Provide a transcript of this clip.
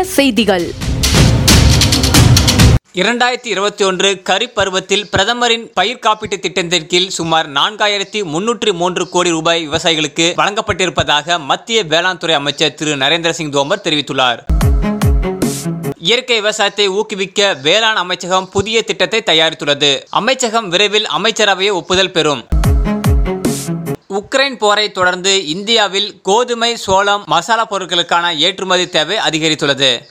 செய்திகள். 2021 கரிப் பருவத்தில் பிரதமரின் பயிர் காப்பீட்டு திட்டத்தின் கீழ் சுமார் 4303 கோடி ரூபாய் விவசாயிகளுக்கு வழங்கப்பட்டிருப்பதாக மத்திய வேளாண் துறை அமைச்சர் திரு நரேந்திர சிங் தோமர் தெரிவித்துள்ளார். இயற்கை விவசாயத்தை ஊக்குவிக்க வேளாண் அமைச்சகம் புதிய திட்டத்தை தயாரித்துள்ளது. அமைச்சகம் விரைவில் அமைச்சரவையை ஒப்புதல் பெறும். உக்ரைன் போரை தொடர்ந்து இந்தியாவில் கோதுமை, சோளம், மசாலா பொருட்களுக்கான ஏற்றுமதி தேவை அதிகரித்துள்ளது.